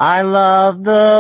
I love the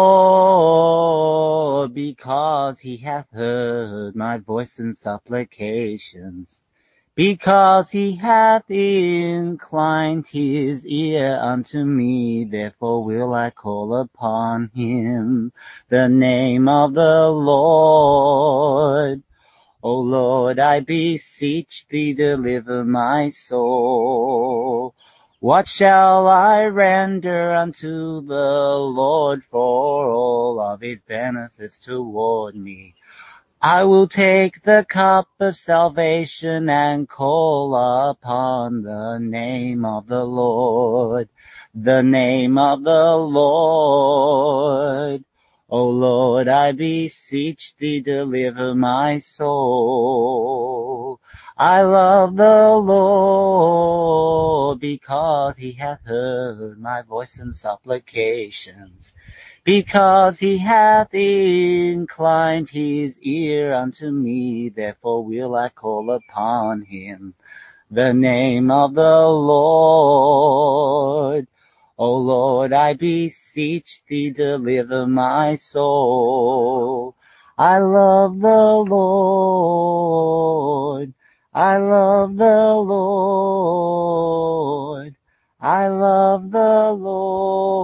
Lord because he hath heard my voice and supplications. Because he hath inclined his ear unto me, therefore will I call upon him. The name of the Lord. O Lord, I beseech thee, deliver my soul. What shall I render unto the Lord for all of his benefits toward me? I will take the cup of salvation and call upon the name of the Lord, the name of the Lord. O Lord, I beseech thee, deliver my soul. I love the Lord because he hath heard my voice and supplications. Because he hath inclined his ear unto me, therefore will I call upon him. The name of the Lord. O Lord, I beseech thee, deliver my soul. I love the Lord. I love the Lord. I love the Lord.